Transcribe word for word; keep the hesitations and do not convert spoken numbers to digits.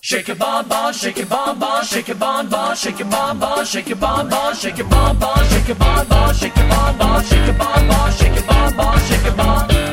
Shake your bum bum, shake your bum bum, shake your bum bum, shake your bum bum, shake your bum bum, shake your bum bum, shake your bum bum, shake your bum bum, shake your bum bum, shake your bum bum, shake your bum.